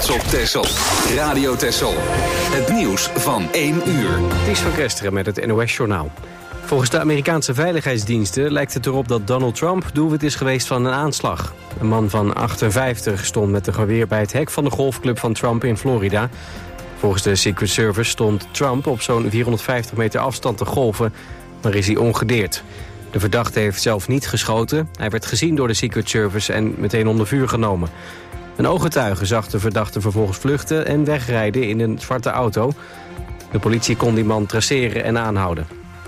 trots op Texel. Radio Texel. Het nieuws van 1 uur. Ties van Kesteren met het NOS-journaal. Volgens de Amerikaanse veiligheidsdiensten lijkt het erop dat Donald Trump doelwit is geweest van een aanslag. Een man van 58 stond met een geweer bij het hek van de golfclub van Trump in Florida. Volgens de Secret Service stond Trump op zo'n 450 meter afstand te golven, maar is hij ongedeerd. De verdachte heeft zelf niet geschoten. Hij werd gezien door de Secret Service en meteen onder vuur genomen. Een ooggetuige zag de verdachte vervolgens vluchten en wegrijden in een zwarte auto. De politie kon die man traceren en aanhouden.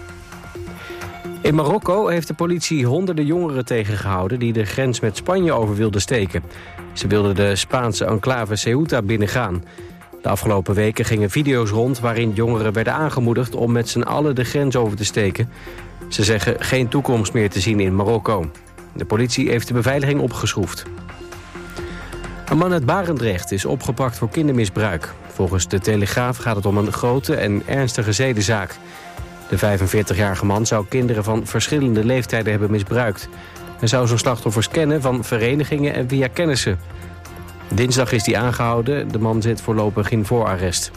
In Marokko heeft de politie honderden jongeren tegengehouden die de grens met Spanje over wilden steken. Ze wilden de Spaanse enclave Ceuta binnengaan. De afgelopen weken gingen video's rond waarin jongeren werden aangemoedigd om met z'n allen de grens over te steken. Ze zeggen geen toekomst meer te zien in Marokko. De politie heeft de beveiliging opgeschroefd. Een man uit Barendrecht is opgepakt voor kindermisbruik. Volgens de Telegraaf gaat het om een grote en ernstige zedenzaak. De 45-jarige man zou kinderen van verschillende leeftijden hebben misbruikt. Hij zou zijn slachtoffers kennen van verenigingen en via kennissen. Dinsdag is hij aangehouden. De man zit voorlopig in voorarrest.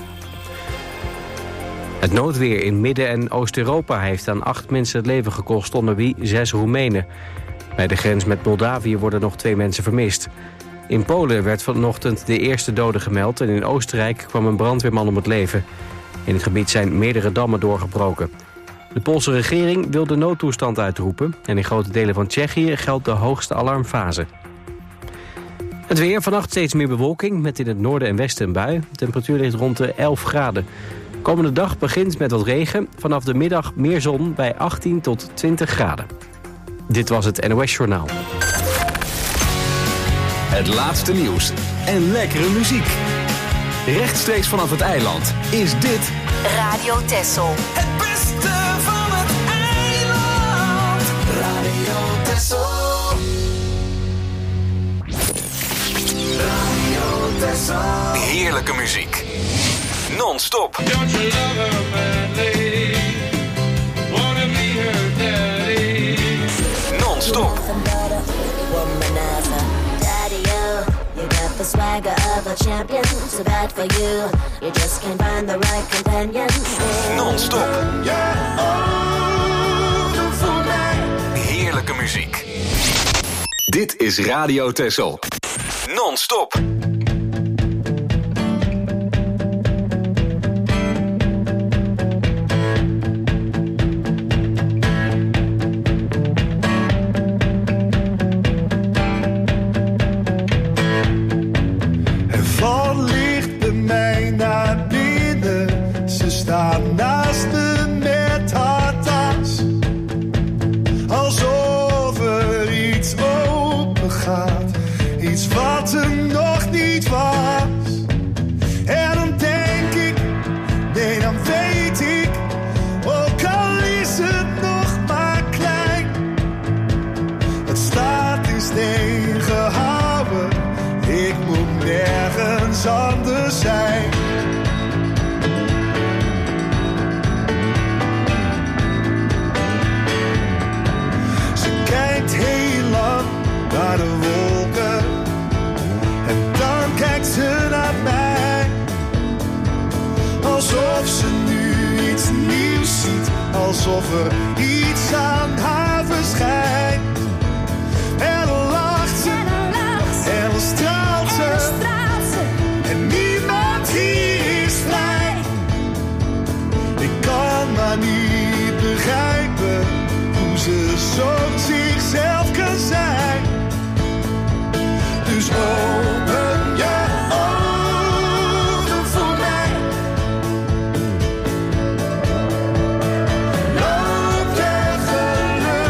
Het noodweer in Midden- en Oost-Europa heeft aan 8 mensen het leven gekost, onder wie 6 Roemenen. Bij de grens met Moldavië worden nog 2 mensen vermist. In Polen werd vanochtend de eerste dode gemeld en in Oostenrijk kwam een brandweerman om het leven. In het gebied zijn meerdere dammen doorgebroken. De Poolse regering wil de noodtoestand uitroepen en in grote delen van Tsjechië geldt de hoogste alarmfase. Het weer, vannacht steeds meer bewolking, met in het noorden en westen een bui. De temperatuur ligt rond de 11 graden. Komende dag begint met wat regen. Vanaf de middag meer zon bij 18 tot 20 graden. Dit was het NOS Journaal. Het laatste nieuws en lekkere muziek. Rechtstreeks vanaf het eiland is dit Radio Texel. Het beste van het eiland. Radio Texel. Radio Texel. heerlijke muziek. Non-stop. Don't you love her madly? Wanna be her daddy? Non-stop. You got the swagger of a champion, so bad for you. You just can't find the right companion. Non-stop. Yeah, oh, voor mij. Heerlijke muziek. Dit is Radio Texel. Non-stop. Staan naast me met haar tas, alsof er iets open gaat, iets wat er nog niet was. En dan denk ik, nee dan weet ik, ook al is het nog maar klein, het staat in steen gehouden, ik moet nergens anders zijn. Naar de wolken en dan kijkt ze naar mij, alsof ze nu iets nieuws ziet, alsof er iets aan haar verschijnt. En dan lacht ze en dan straalt ze en niemand hier is vrij. Ik kan maar niet begrijpen hoe ze zo zichzelf kan zijn. Dus open je ogen voor mij. Loop je geluk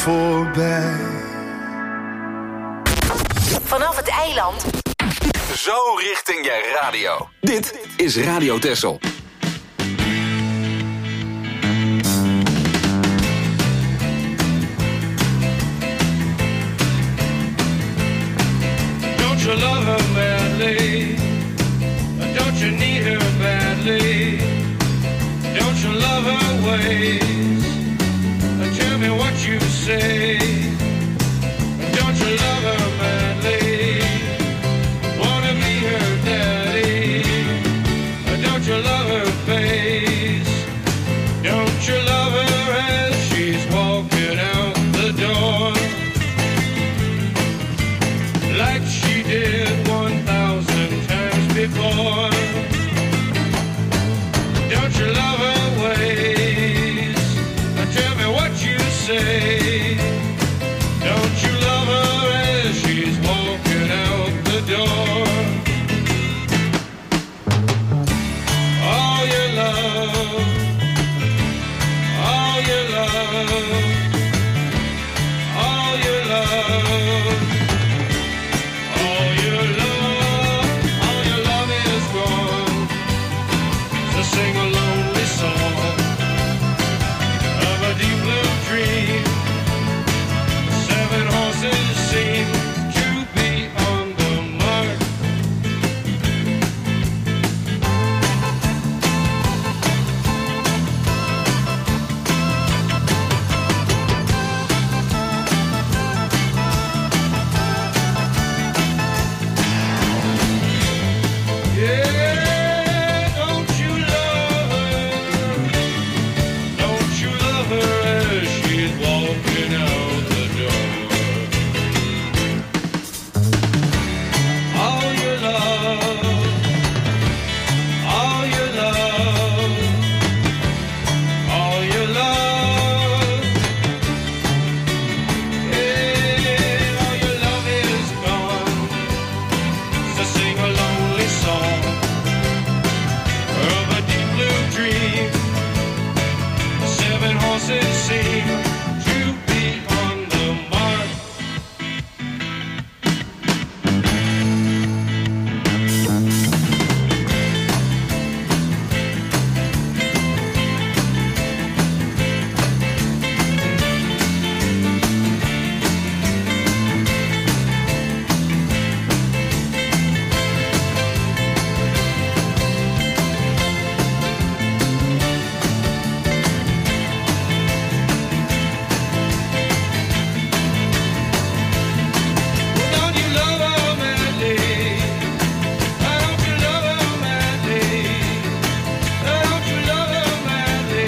voorbij. Vanaf het eiland. Zo richting je radio. Dit is Radio Texel. Don't you love her madly? Don't you need her badly? Don't you love her ways? Tell me what you say. Don't you love her madly? Wanna be her daddy? Don't you love her face? Don't you love her as she's walking out the door? Like she did 1,000 times before. Don't you love her ways? Tell me what you say. Don't you love her as she's walking out the door? All your love, all your love, all your love. All your love is gone. So sing a lonely song of a deep blue dream. 7 horses seem to be on the mark. Yeah, don't you love her? Don't you love her as she's walking out the door? All your love, all your love, all your love. Yeah, all your love is gone. So sing a lonely song of a deep blue dream. 7 horses seem to be on the mark. Don't you love her madly? Don't you love her madly? Don't you love her madly?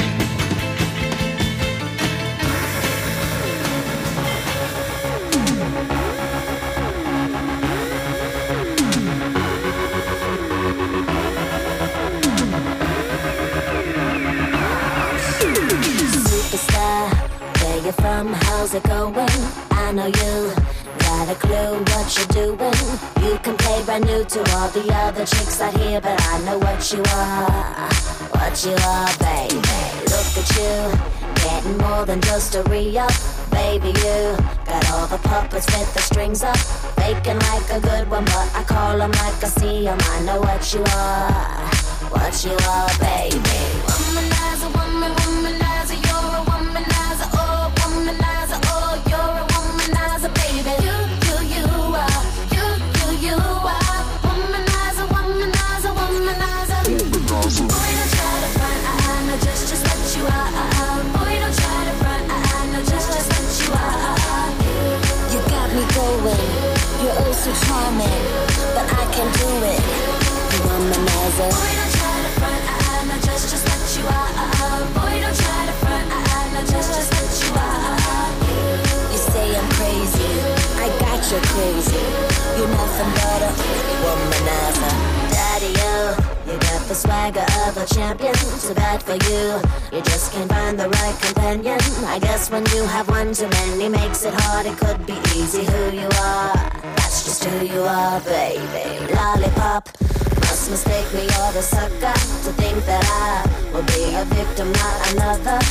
Superstar, where you from? How's it going? I know you got a clue what you're doing. You can play brand new to all the other chicks out here, but I know what you are, baby. Look at you, getting more than just a re-up. Baby, you got all the puppets with the strings up, faking like a good one, but I call them like I see them. I know what you are, baby. Womanizer, womanizer, you're a womanizer, oh, you're a womanizer, baby. You are, you are, womanizer, womanizer, womanizer. Boy, don't try to front, I know just what you are. Boy, don't try to front, I know just what you are. You got me going, you're oh so charming, but I can do it. You womanizer. Boy, don't try to front, I know just what you are. Boy, don't try to front, I know just what you are. You say I'm crazy, I got you crazy. You're nothing but a womanizer. Daddy, you got the swagger of a champion. Too bad for you, you just can't find the right companion. I guess when you have one too many makes it hard. It could be easy who you are. That's just who you are, baby. Lollipop, must mistake me or the sucker to think that I will be a victim, not another. Say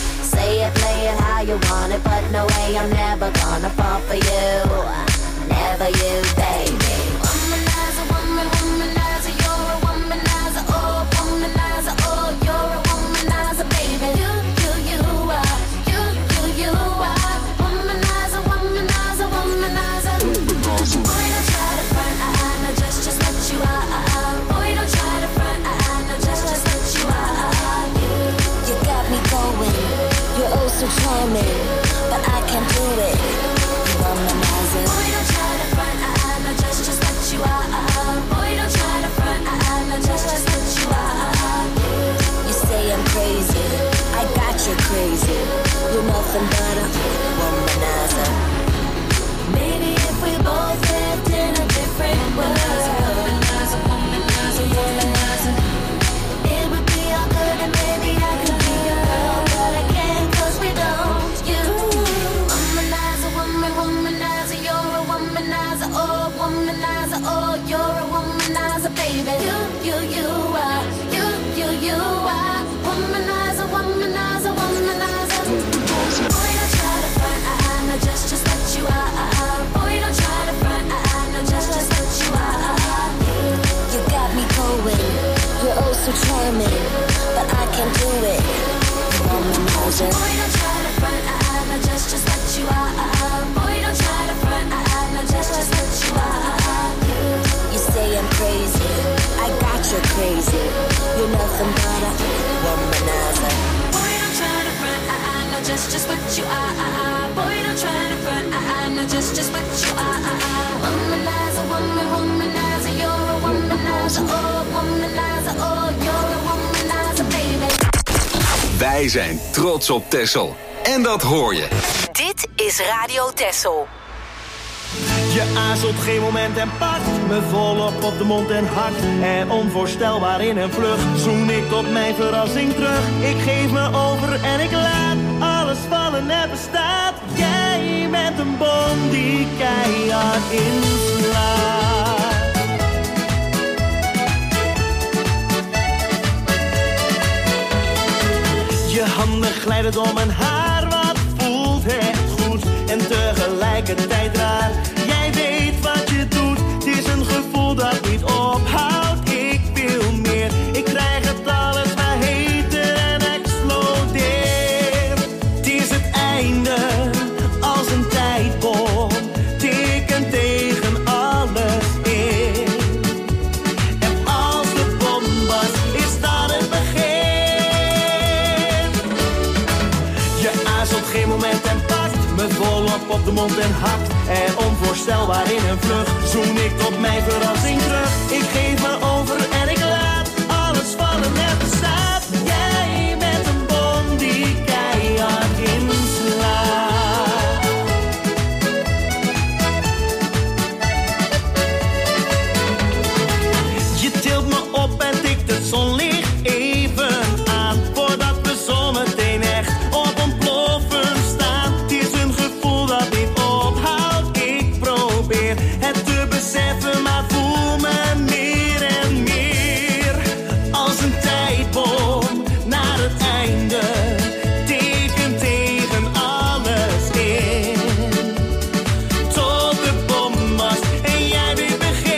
play it how you want it, but no way I'm never gonna fall for you. Never you, baby. Womanizer, womanizer, you're a womanizer, oh, womanizer, oh, you're a womanizer, baby. You are, you are, womanizer, womanizer, womanizer. Boy, don't try to front, no, just what you are. Boy, don't try to front, no, just what you are. You got me going, you're oh so charming, but I can't do it. Womanizer. Boy, don't try to front, no, just what you are. Boy, don't try to front, no, just what you are. You say I'm crazy, I got you crazy. You're nothing but a womanizer. Maybe if we both lived in a different world, womanizer, womanizer, womanizer, it would be all good and maybe I could be your girl, but I can't 'cause we don't. You, womanizer, womanizer, you're a womanizer, oh, womanizer, oh, you're a womanizer, baby. You are, you are, womanizer, womanizer, womanizer. Boy, don't try to front, no, just what you are. Boy, don't try to front, no, just what you are. You got me going, you're oh so charming, but I can't do it. Womanizer. Boy, don't try to front, no, just what you are. Boy, don't try to front, no, just what you are. You say I'm crazy, I got you crazy. You're nothing but a womanizer. Boy, don't try to front, no, just what you are. Boy, don't try to front, no, just what you are. Womanizer, womanizer, you're a womanizer, oh, womanizer, oh, you're a womanizer, baby. Wij zijn trots op Texel. En dat hoor je. Dit is Radio Texel. Je aarzelt geen moment en pakt me volop op de mond en hakt. En onvoorstelbaar in een vlucht zoen ik tot mijn verrassing terug. Ik geef me over en ik laat alles vallen en bestaat. Jij bent een bom die keihard inslaat. Je handen glijden door mijn haar, wat voelt echt goed en tegelijkertijd raar. Jij weet wat je doet, het is een gevoel dat niet ophoudt. Ik wil meer, ik krijg het alles maar heter en explodeer. Het is het einde, als een tijdbom, tikkend tegen alles in. En als de bom was, is dat het begin. Je aarzelt geen moment en pakt me volop op de mond en hakt. En onvoorstelbaar in een vlucht zoen ik tot mijn verrassing terug. Ik geef me over en ik laat alles vallen en bestaat. Jij bent een bom die keihard inslaat. Je tilt me op en tikt het zonlicht even aan, voordat we zometeen echt op ontploffen staan. Het is een gevoel dat niet ophoudt. Ik probeer het te beseffen, maar voel me meer en meer als een tijdbom naar het einde, teken tegen alles in. Tot de bom was en jij weer begint.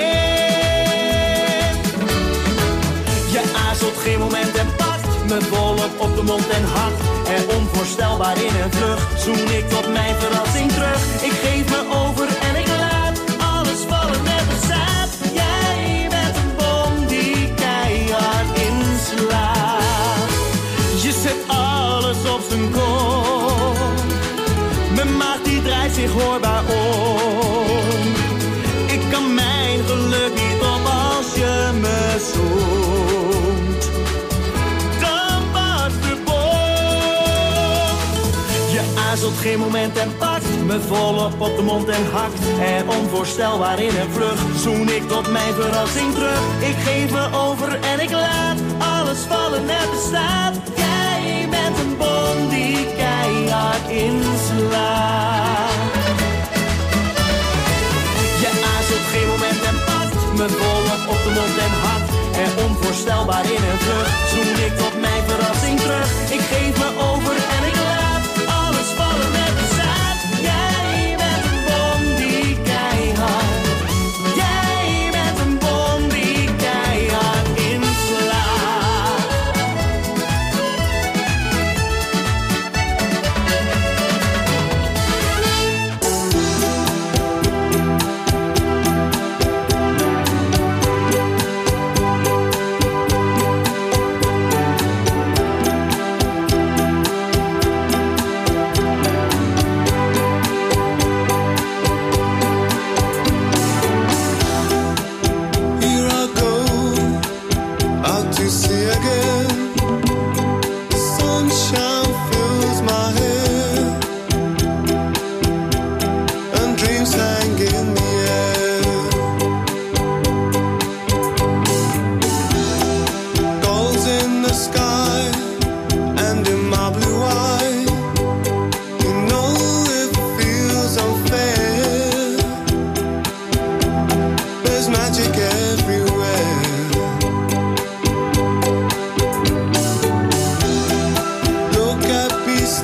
Je aarzelt geen moment en pakt me volop op de mond en hakt. En onvoorstelbaar in een vlucht zoen ik tot mijn verrassing terug. Ik geef me over en ik laat alles vallen en bestaat. Jij bent een bom die keihard inslaat. Je zet alles op zijn kop. Mijn maag die draait zich hoorbaar om. Ik kan mijn geluk niet op als je me zoent. Dan barst de bom. Je aarzelt geen moment en pakt me volop op de mond en hakt. En onvoorstelbaar in een vlucht zoen ik tot mijn verrassing terug. Ik geef me over en ik laat alles vallen en bestaat. Jij bent een bom die keihard inslaat. Je aarzelt geen moment en pakt me volop op de mond en hakt. En onvoorstelbaar in een vlucht zoen ik tot mijn verrassing terug. Ik geef me over en ik laat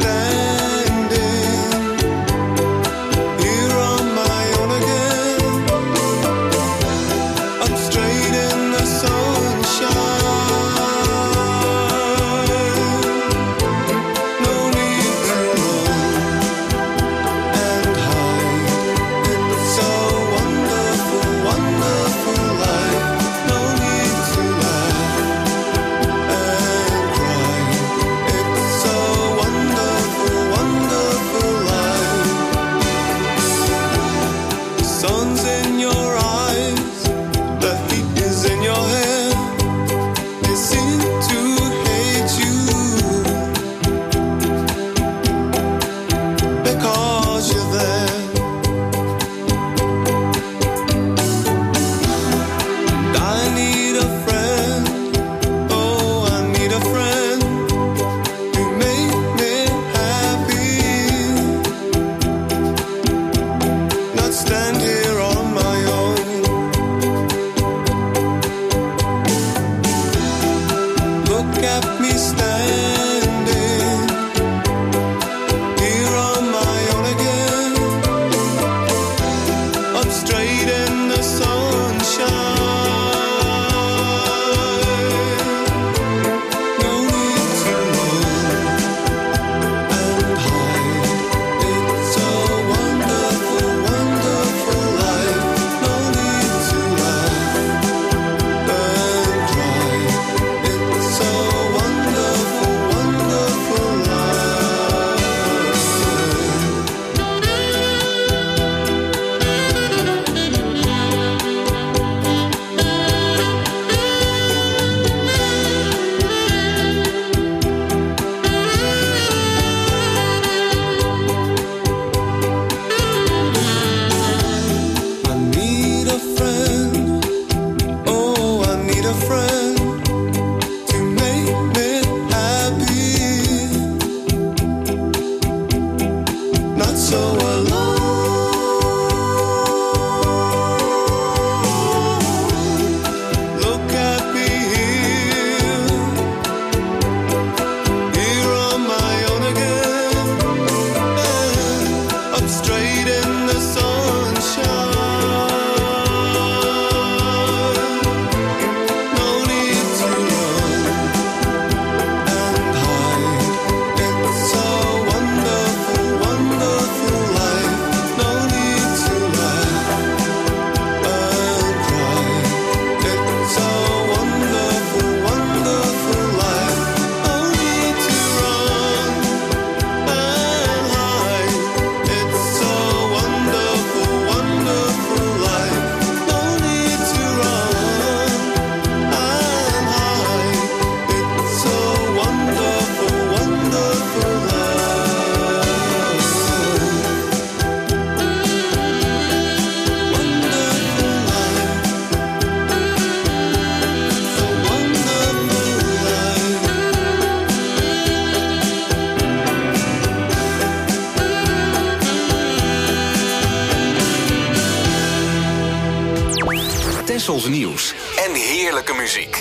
Tessels nieuws en heerlijke muziek.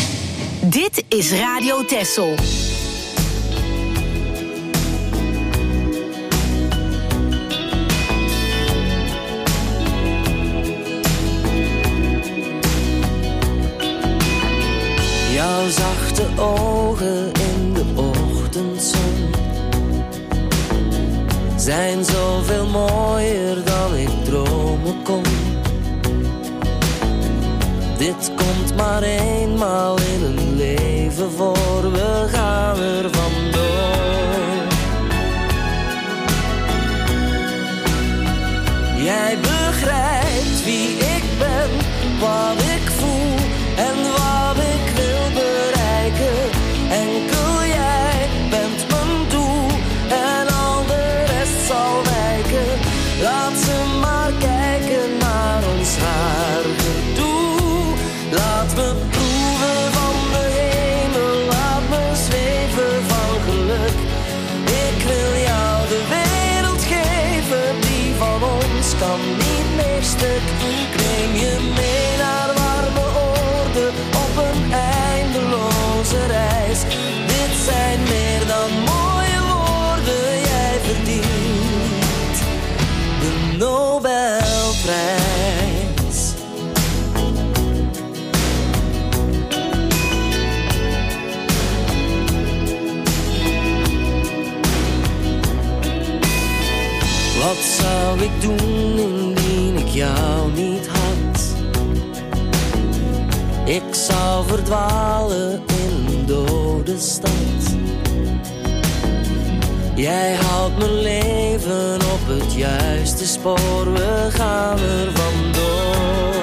Dit is Radio Tessel. Jouw zachte ogen in de ochtendzon zijn zoveel mooier dan ik dromen kon. Dit komt maar eenmaal in een leven voor, we gaan er vandoor. Jij begrijpt wie ik ben, wat ik voel en wat ik wil bereiken. Enkel jij bent mijn doel en al de rest zal wijken. Laat ze maar kijken naar ons haargedoe. Laat me proeven van de hemel, laat me zweven van geluk. Ik wil jou de wereld geven, die van ons kan niet meer stuk. Ik neem je mee naar warme oorden op een eindeloze reis. Dit zijn meer dan mooie woorden, Wat zou ik doen indien ik jou niet had? Ik zou verdwalen in een dode stad. Jij houdt mijn leven op het juiste spoor, we gaan er vandoor.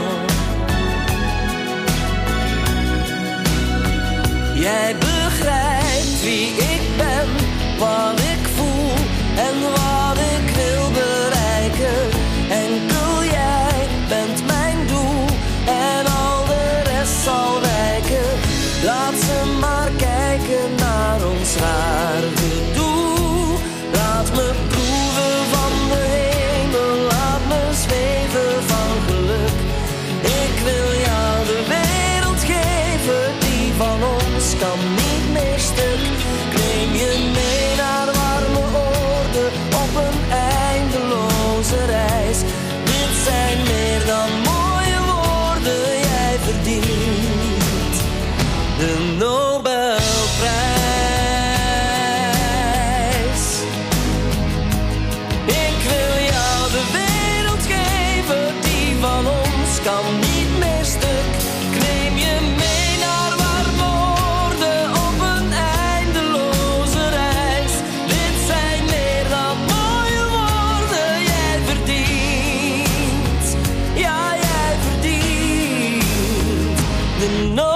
Jij begrijpt wie ik ben, wat ik voel en wat ik wil bereiken. Enkel jij bent mijn doel en al de rest zal wijken. Laat ze maar kijken naar ons raar gedoe. Laat me proeven van de hemel, laat me zweven van geluk. Ik wil jou de wereld geven, die van ons kan niet meer stuk. Ik neem je mee naar warme oorden op een eindeloze reis. Dit zijn meer dan mooie woorden, jij verdient de Nobelprijs. Kan niet meer stuk. Ik neem je mee naar warme oorden op een eindeloze reis. Dit zijn meer dan mooie woorden. Jij verdient, ja jij verdient de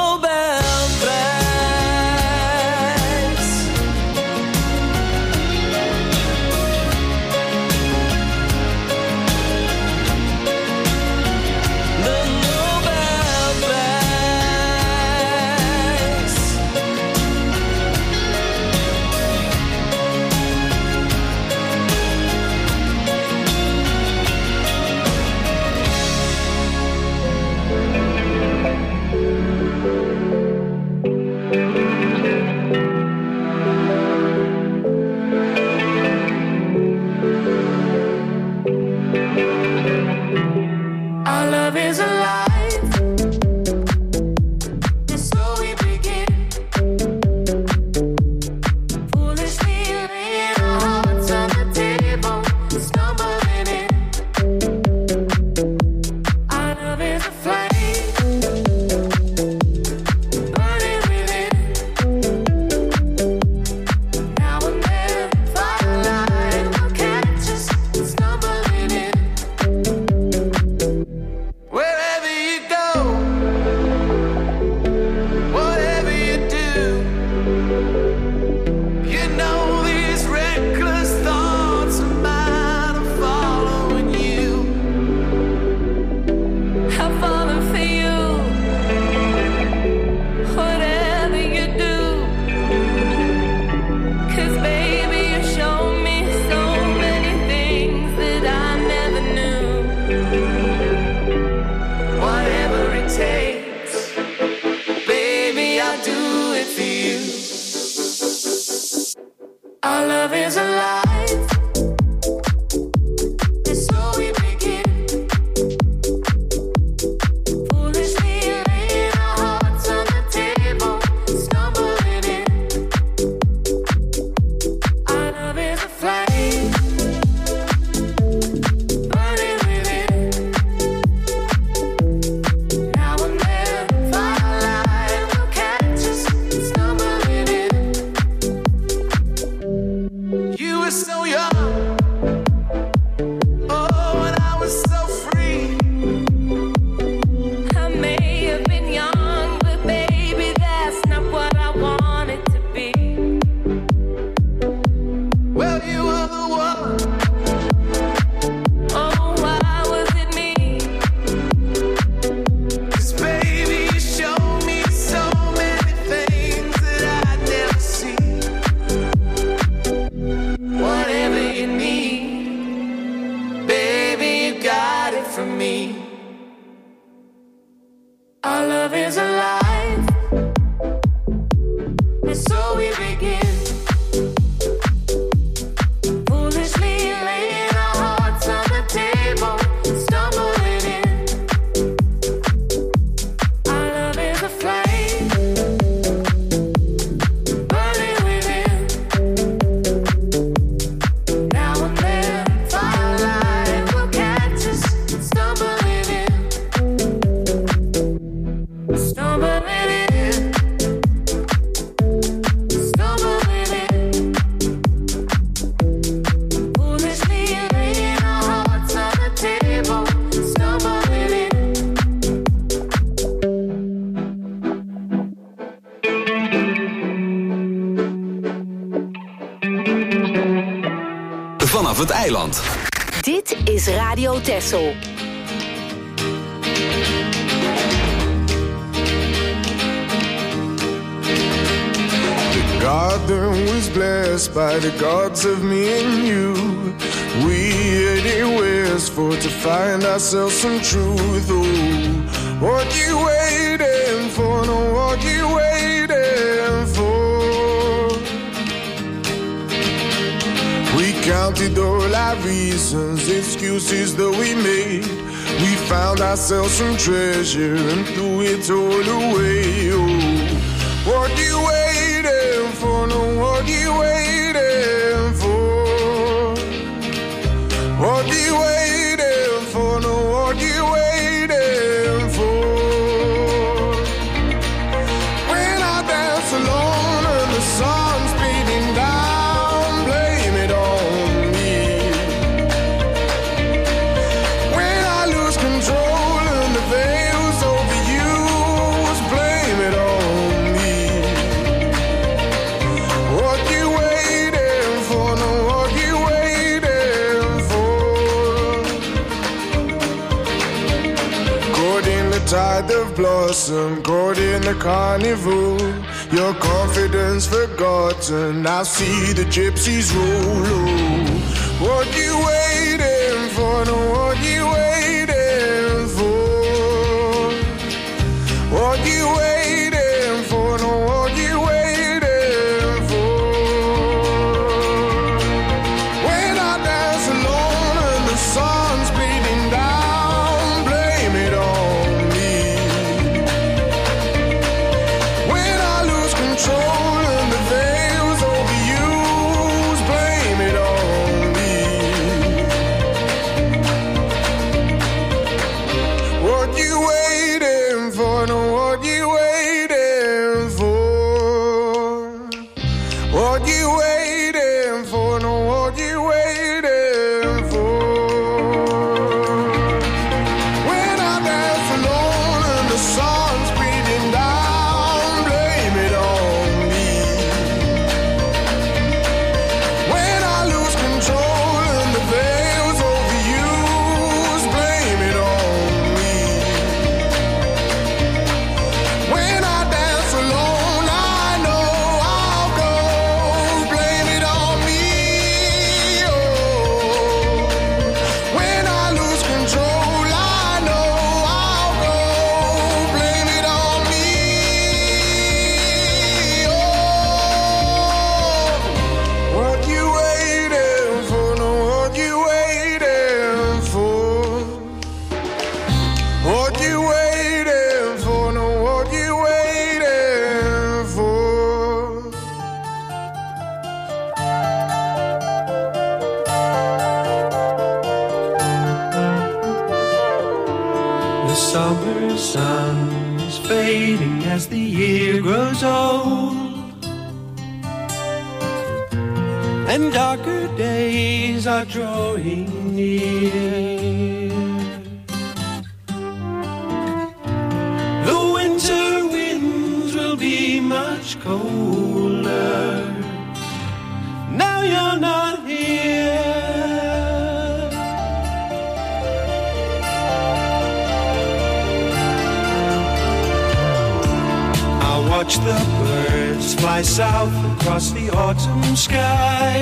Nobelprijs. Whatever you need. vanaf het eiland. Dit is Radio Texel. The garden was blessed by the gods of me and you. We headed westward to find ourselves some truth. Oh, what you waiting for? No, what you waiting for? We counted all our reasons, excuses that we made. We found ourselves some treasure and threw it all away. Oh, what you waiting for? No, what you waiting for? What you waiting for? No, what you waiting for? When I dance alone and the sun's beating down, blame it on me. When I lose control and the veil's overused, blame it on me. What you waiting for? No, what you waiting for? Caught in the tide of blossom, caught in the carnival. Your confidence forgotten, I see the gypsies roll. Oh, what you waiting for? No, what you waiting for? What you waiting for? No, what you waiting for? When I dance alone and the sun's bleeding down, blame it on me. When I lose control and the veil's overused, blame it on me. What you waiting for? No, what you waiting for? What you waiting for? No, what you waiting for? When I dance alone and the sun's beating down, blame it on me. When I lose control and the veil's overused, blame it on me. When I dance alone, I know I'll go, blame it on me. Oh, when I lose control, I know I'll go, blame it on me. Oh, what you waiting for? No, what you waiting for? What you waiting for? No, what you waiting for? The summer sun is fading as the year grows old, and darker days are drawing near. The winter winds will be much colder. Now you're not here. I watch the birds fly south across the autumn sky,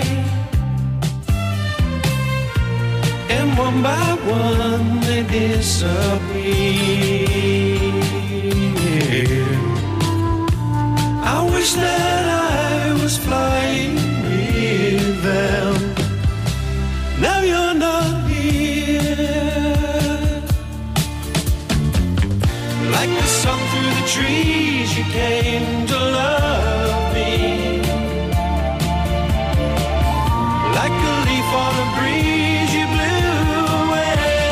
and one by one they disappear. I wish that I was flying with them. Now you're not here. Like the sun through the trees, you came to love me. Like a leaf on a breeze, you blew away.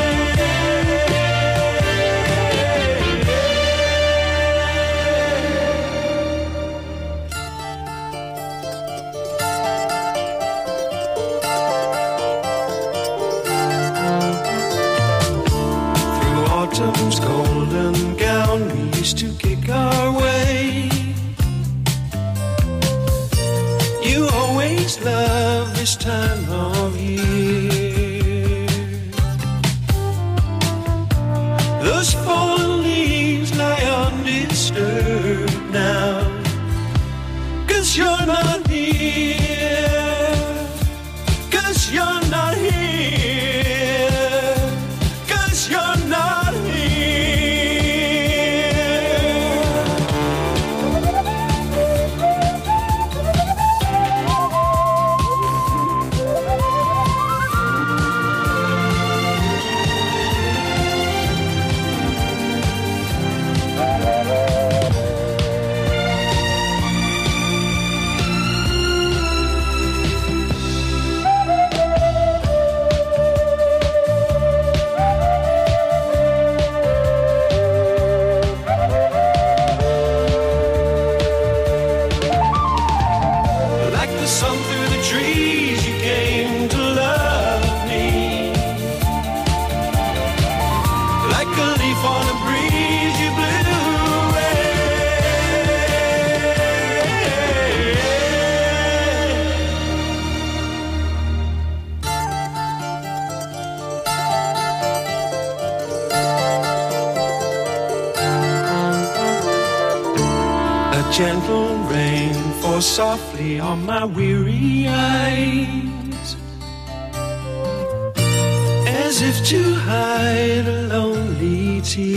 Through autumn's golden gown, we used to kick our way. You always loved this time of year. Those fallen leaves lie undisturbed now, 'cause you're not here, 'cause you're not here, 'cause you're not gentle rain falls softly on my weary eyes, as if to hide a lonely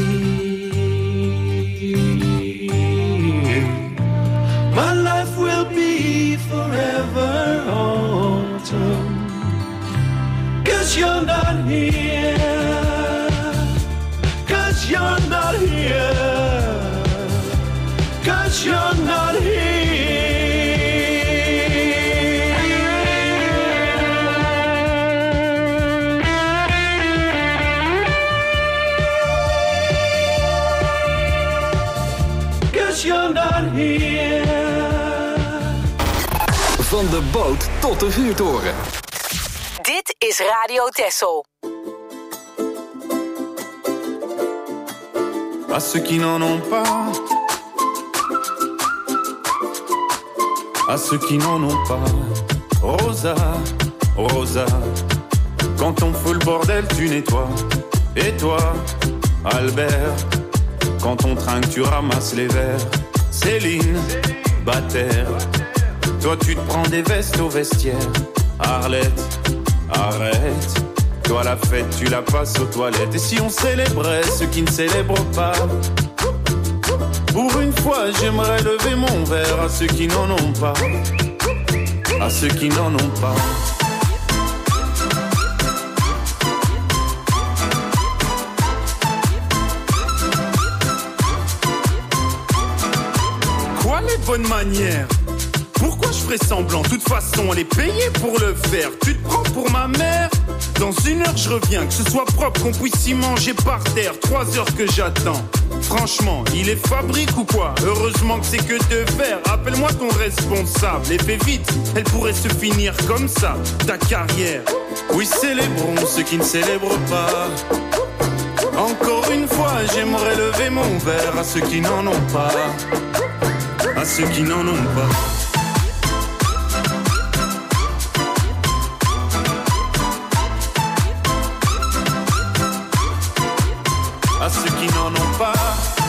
tear. My life will be forever autumn, 'cause you're not here, 'cause you're not here, 'cause you're not here. 'Cause you're not here. Van de boot tot de vuurtoren. Dit is Radio Texel. À ceux qui n'en ont pas, à ceux qui n'en ont pas. Rosa, Rosa, quand on fout le bordel, tu nettoies. Et toi, Albert, quand on trinque, tu ramasses les verres. Céline, Bataire, toi tu te prends des vestes au vestiaire. Arlette, arrête, toi la fête, tu la passes aux toilettes. Et si on célébrait ceux qui ne célèbrent pas? Pour une fois, j'aimerais lever mon verre à ceux qui n'en ont pas, à ceux qui n'en ont pas. Quoi les bonnes manières? Pourquoi je ferais semblant? De toute façon, elle est payée pour le faire. Tu te prends pour ma mère? Dans une heure, je reviens, que ce soit propre, qu'on puisse y manger par terre. 3 heures que j'attends. Franchement, il est fabrique ou quoi? Heureusement que c'est que de faire. Appelle-moi ton responsable et fais vite, elle pourrait se finir comme ça, ta carrière. Oui, célébrons ceux qui ne célèbrent pas. Encore une fois, j'aimerais lever mon verre à ceux qui n'en ont pas, à ceux qui n'en ont pas. À ceux qui n'en ont pas.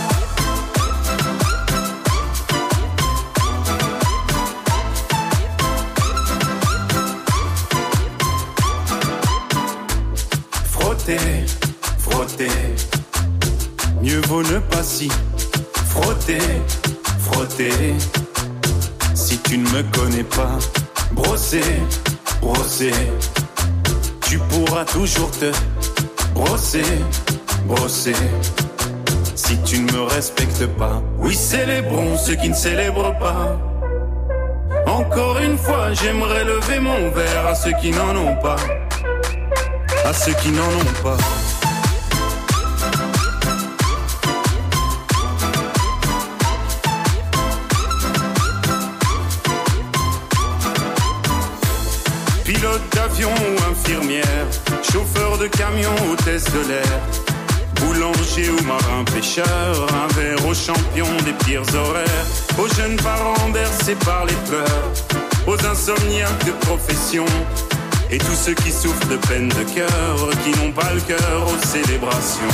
Frotter, frotter, mieux vaut ne pas si. Frotter, frotter, si tu ne me connais pas. Brosser, brosser, tu pourras toujours te brosser, brosser, si tu ne me respectes pas. Oui, célébrons ceux qui ne célèbrent pas. Encore une fois, j'aimerais lever mon verre à ceux qui n'en ont pas, à ceux qui n'en ont pas. Pilote d'avion ou infirmière, chauffeur de camion, hôtesse de l'air, boulanger ou marin pêcheur, un verre aux champions des pires horaires, aux jeunes parents bercés par les pleurs, aux insomniaques de profession, Et tous ceux qui souffrent de peine de cœur, qui n'ont pas le cœur aux célébrations.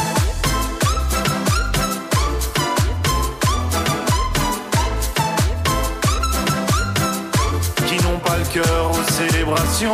Qui n'ont pas le cœur aux célébrations.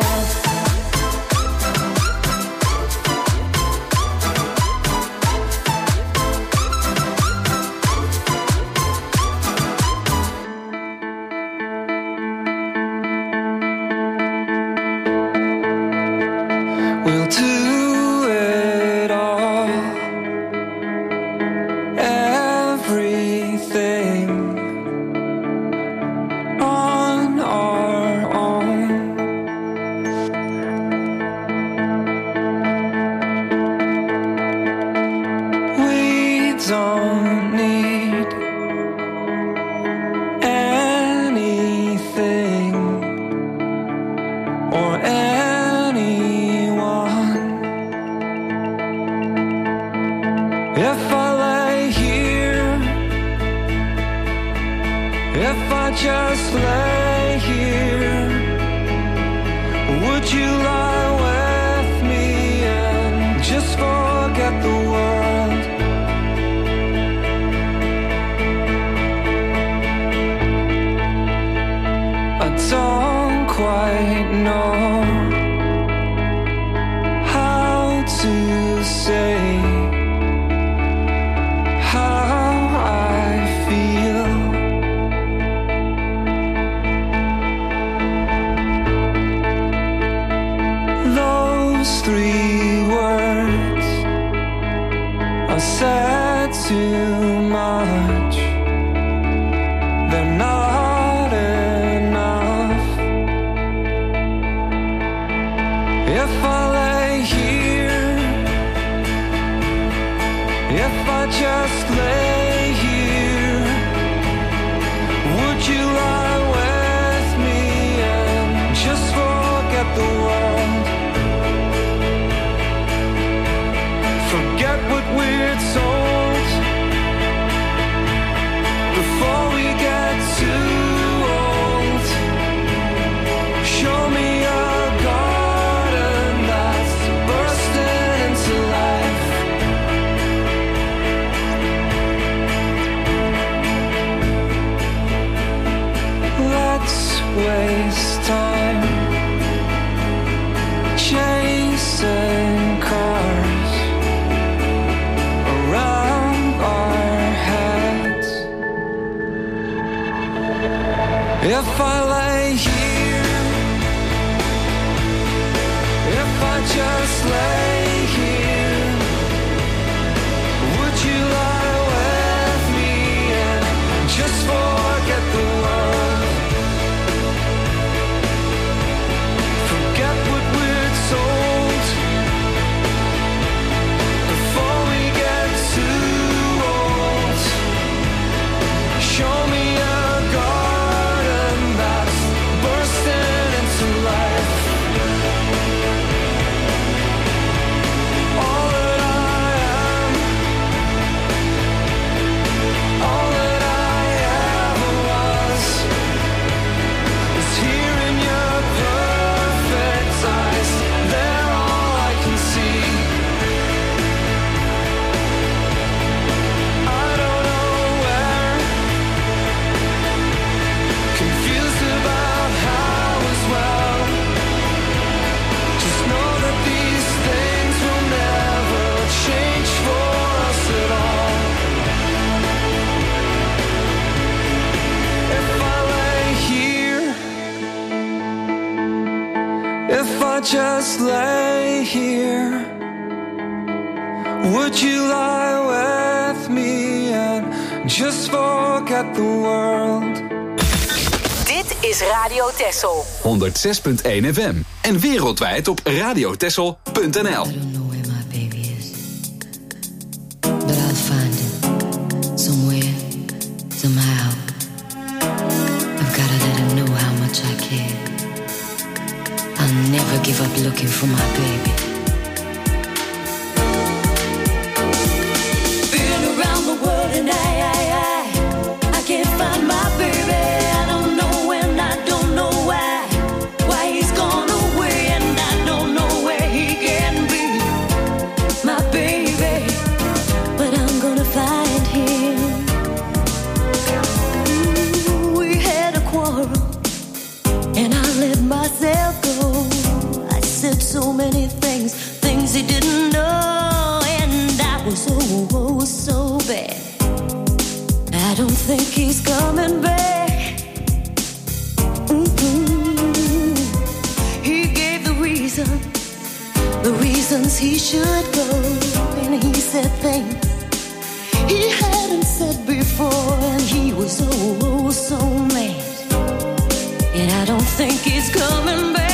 If I lay here, if I just lay here, would you lie with me and just forget the world? Forget what we're told before we get too old. Show me a garden that's bursting into life. All that I am, all that I ever was, is here in your perfect eyes. They're all I can see. I don't know where, confused about how as well. Just know that these things will never change for us at all. If I lay here, if I just lay here, would you lie with me and just forget the world? Dit is Radio Texel. 106.1 FM. En wereldwijd op radiotexel.nl. I don't know where my baby is, but I'll find him somewhere, somehow. I've gotta let him know how much I care. I'll never give up looking for my baby. Been around the world and I can't find my baby. I don't know when, I don't know why he's gone away. so many things he didn't know, and I was so bad. I don't think he's coming back. He gave the reasons he should go, and he said things he hadn't said before, and he was so mad. And I don't think he's coming back.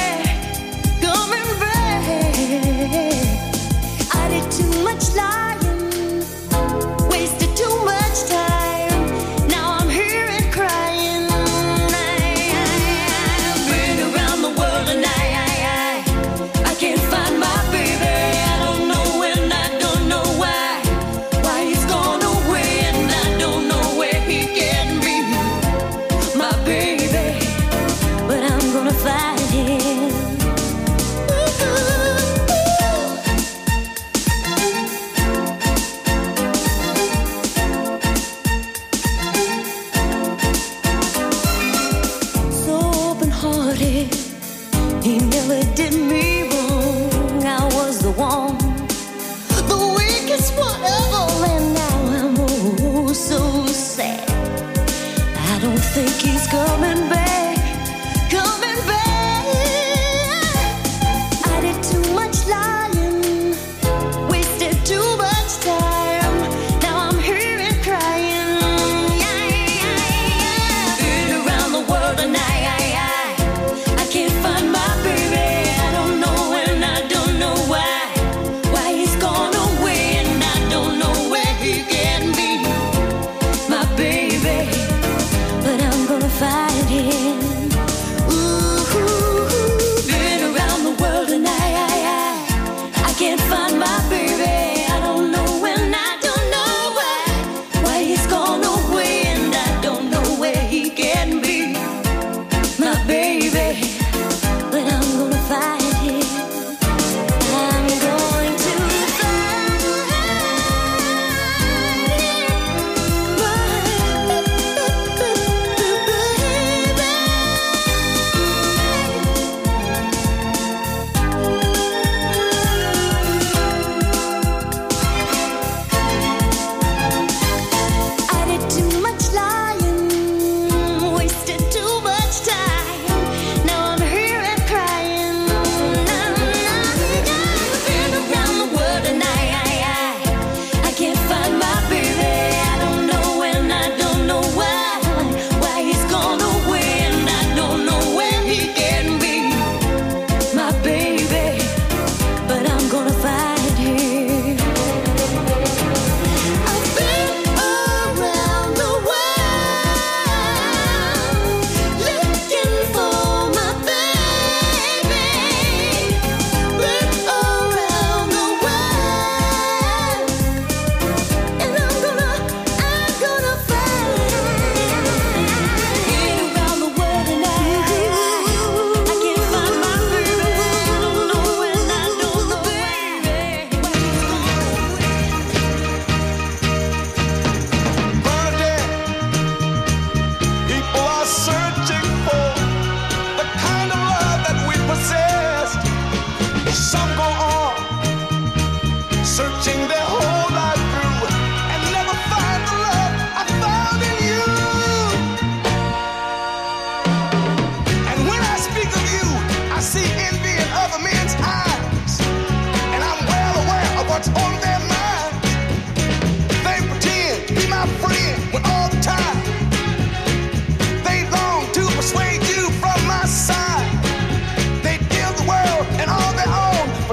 I did too much lying, wasted too much time. Now I'm here and crying. I've been around the world and I can't find my baby. I don't know and I don't know why he's gone away, and I don't know where he can be, my baby. But I'm gonna find him. He never did me wrong. I was the one, the weakest one ever, and now I'm so sad. I don't think he's coming back, coming back. I did too much lying, wasted too much time. Now I'm here and crying. Been around the world and I can't find my baby. I don't know and I don't know why he's gone away, and I don't know where he can be, my baby. But I'm gonna find him. Ooh, been around the world and I can't find my baby. I don't know and I don't know why he's gone away, and I don't know where he can be, my baby. But I'm gonna find him. I'm going to find I did too much lying, wasted too much time. Now I'm here and crying. Been around the world and I can't find my baby. I don't know and I don't know why he's gone away, and I don't know where he can be, my baby. But I'm gonna find him. I've been around the world looking for my baby. Been around the world, and I'm gonna find him. Been around the world and I can't find my baby. I don't know and I don't know why he's gone People are searching for the kind of love that we possess. Some go on searching their whole life through and never find the love I found in you. And when I speak of you, I see envy in other men's eyes, and I'm well aware of what's on their minds. They pretend to be my friend when all the time they long to persuade you from my side. They give the world and all their own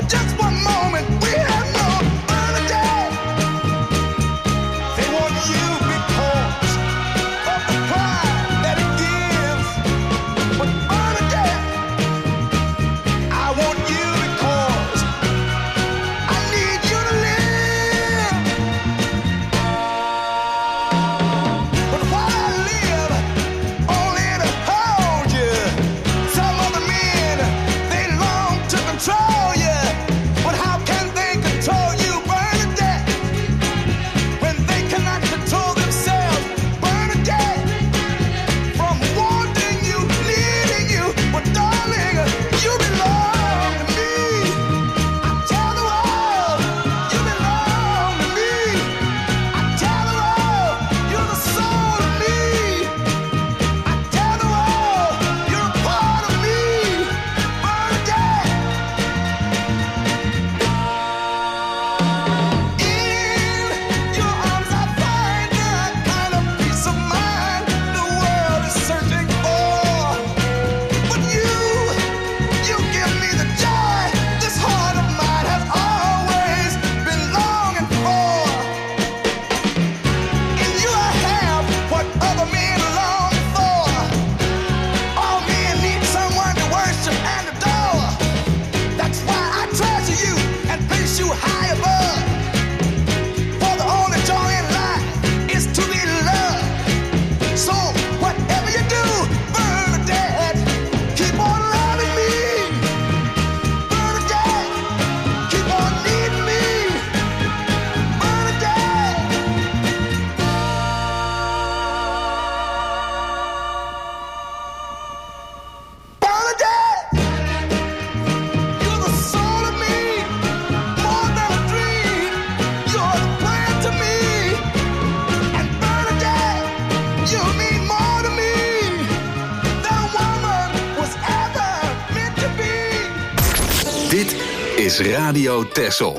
is Radio Texel.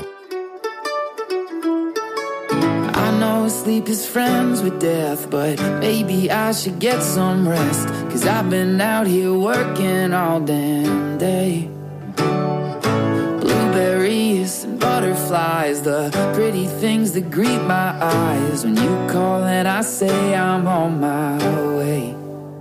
I know sleep is friends with death, but maybe I should get some rest. 'Cause I've been out here working all damn day. Blueberries and butterflies, the pretty things that greet my eyes. When you call and I say I'm on my way.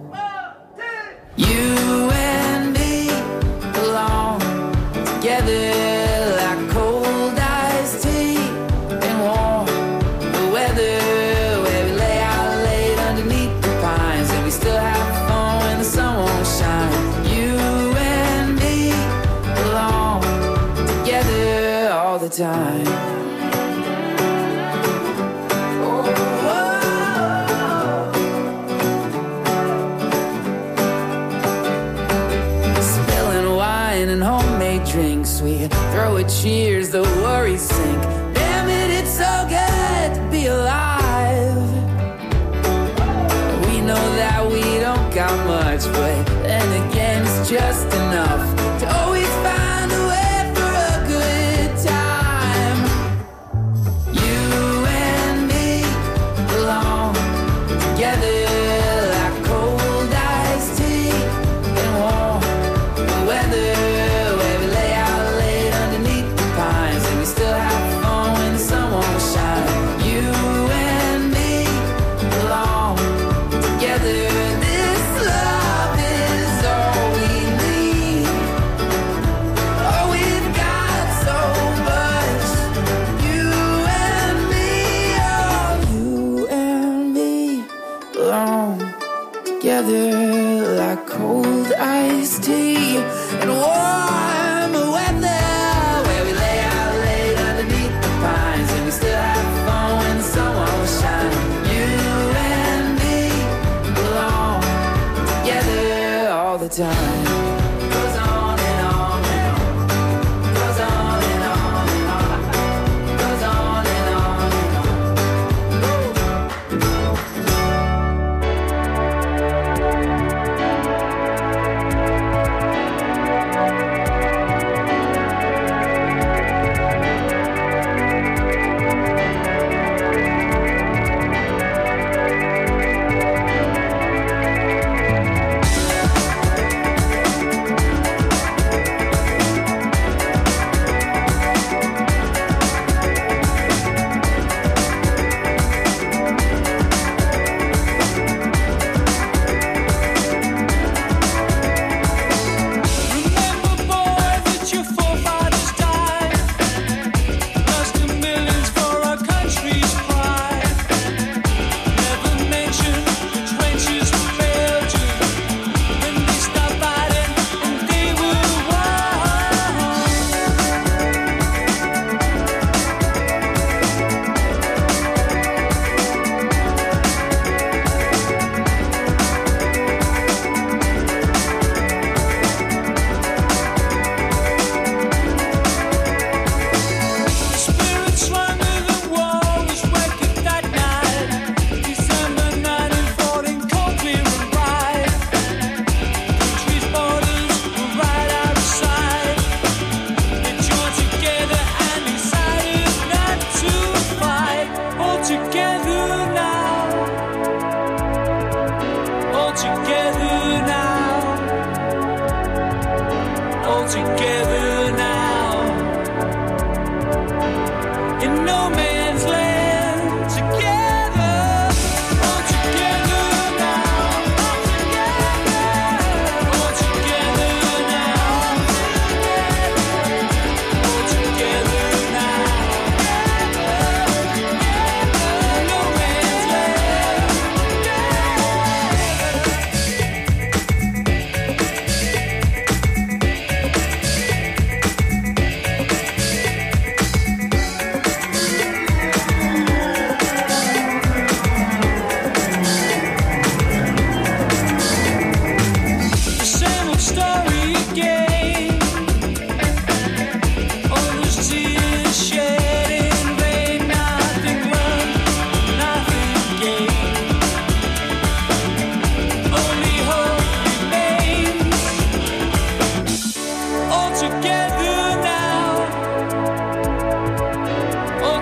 You and me belong together like cold iced tea and warm the weather, where we lay out late underneath the pines and we still have fun when the sun won't shine. You and me belong together all the time. And homemade drinks, we throw a cheers, the worries sink. Damn it, it's so good to be alive. We know that we don't got much, but then again it's just enough to always find a way for a good time. You and me belong together like cold iced tea and warm the weather. Like cold iced tea and warm weather, where we lay out late underneath the pines and we still have fun when the sun won't shine. You and me belong together all the time. Goes on and on and on. Goes on and on and on. Goes on and on and on.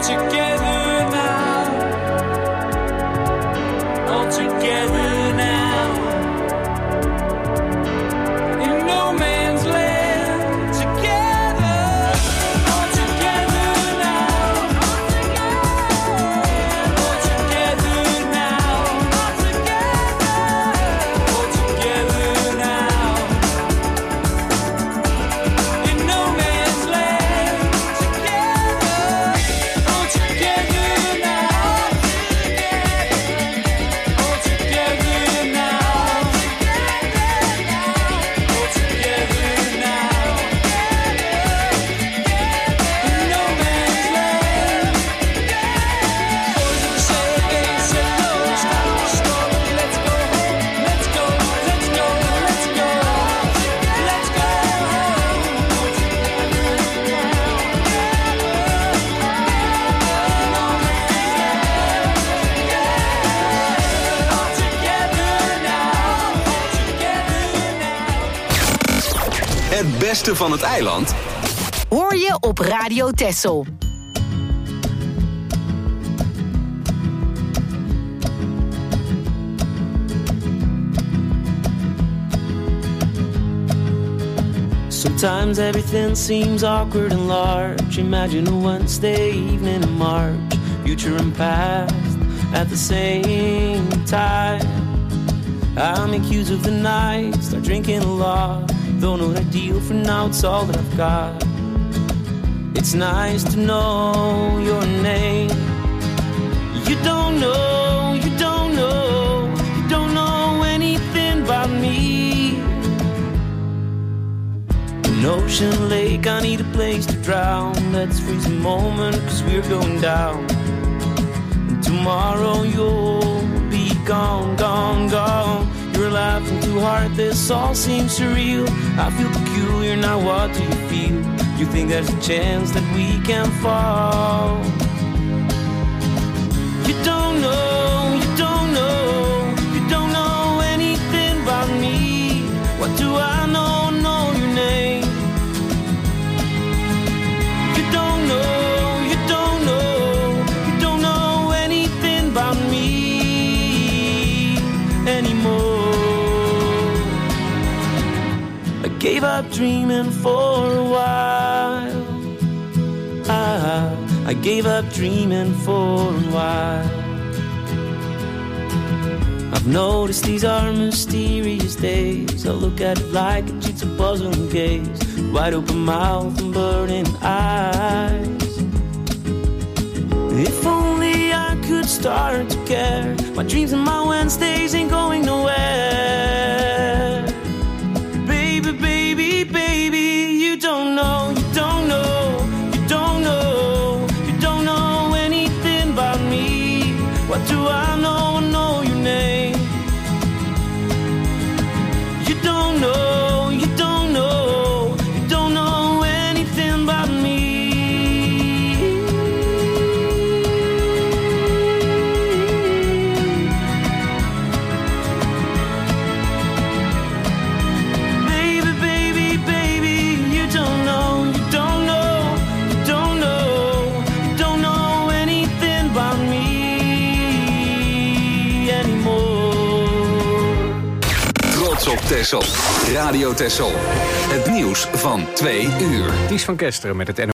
together now. All together now. In no man's land. Together. All together now. All together now. All together now. In no man's land. Together. All together now. All together now. All together now. In no man's land. Boys of the same age said no, stop the story, let's go home, let's go, let's go, let's go, let's go home. All together now. All together now. Het beste van het eiland Hoor je op Radio Texel. Sometimes everything seems awkward and large. Imagine a Wednesday evening in March, future and past at the same time. I make use of the night, start drinking a lot. Don't know that deal for now, it's all that I've got. It's nice to know your name. You don't know, you don't know, you don't know anything about me. An ocean lake, I need a place to drown. Let's freeze a moment, cause we're going down. And tomorrow you'll be gone, gone, gone. You're laughing too hard, this all seems surreal. I feel peculiar, now what do you feel? You think there's a chance that we can fall? You don't know, you don't know, you don't know anything about me. What do I know, know your name? You don't know, you don't know, you don't know anything about me anymore. I gave up dreaming for a while. I gave up dreaming for a while. I've noticed these are mysterious days. I look at it like a jigsaw puzzle and gaze. Wide open mouth and burning eyes. If only I could start to care. My dreams and my Wednesdays ain't going nowhere. Baby, baby, baby, you don't know, you don't know, you don't know, you don't know anything about me. What do I know, know your name? You don't know, you don't know, you don't know anything about me. Baby, baby, baby, you don't know, you don't know, you don't know, you don't know anything about me anymore. Trots op Texel. Radio Texel. Het nieuws van 2 uur. Ties van Kesteren met het